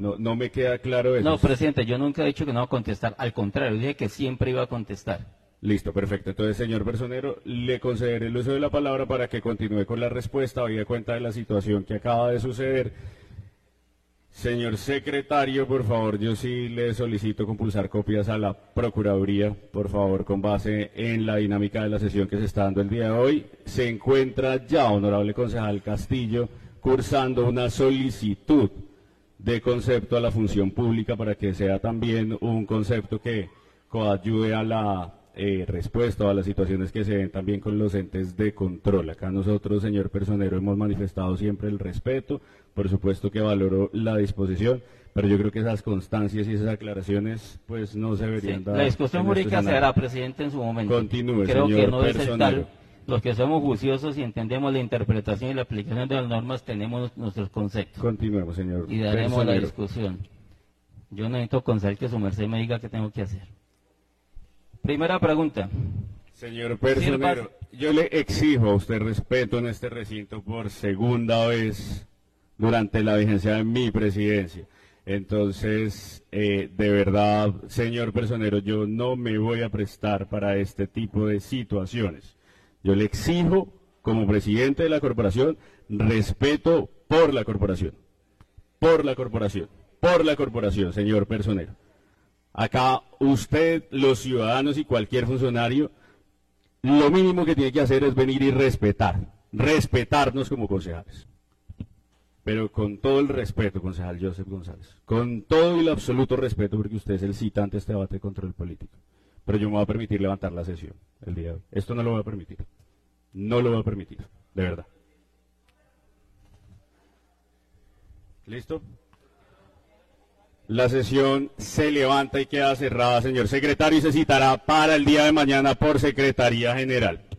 No me queda claro eso. No, presidente, yo nunca he dicho que no va a contestar. Al contrario, dije que siempre iba a contestar. Listo, perfecto. Entonces, señor personero, le concederé el uso de la palabra para que continúe con la respuesta, habida cuenta de la situación que acaba de suceder. Señor secretario, por favor, yo sí le solicito compulsar copias a la Procuraduría, por favor, con base en la dinámica de la sesión que se está dando el día de hoy. Se encuentra ya, honorable concejal Castillo, cursando una solicitud de concepto a la función pública para que sea también un concepto que coadyuve a la respuesta a las situaciones que se ven también con los entes de control. Acá nosotros, señor personero, hemos manifestado siempre el respeto, por supuesto que valoro la disposición, pero yo creo que esas constancias y esas aclaraciones pues no se deberían dar. La discusión jurídica se hará, presidente, en su momento. Continúe, creo señor que no es el personero. tal. Los que somos juiciosos y entendemos la interpretación y la aplicación de las normas tenemos nuestros conceptos. Continuemos, señor y daremos personero. la discusión. Yo necesito, concejal, que su merced me diga qué tengo que hacer. Primera pregunta. Señor personero, yo le exijo a usted respeto en este recinto por segunda vez durante la vigencia de mi presidencia. Entonces, de verdad, señor personero, yo no me voy a prestar para este tipo de situaciones. Yo le exijo, como presidente de la corporación, respeto por la corporación. Por la corporación. Por la corporación, señor personero. Acá usted, los ciudadanos y cualquier funcionario, lo mínimo que tiene que hacer es venir y respetarnos como concejales. Pero con todo el respeto, concejal Joseph González, con todo el absoluto respeto, porque usted es el citante de este debate de control político. Pero yo me voy a permitir levantar la sesión el día de hoy. Esto no lo voy a permitir. No lo voy a permitir, de verdad. ¿Listo? La sesión se levanta y queda cerrada, señor secretario, y se citará para el día de mañana por Secretaría General.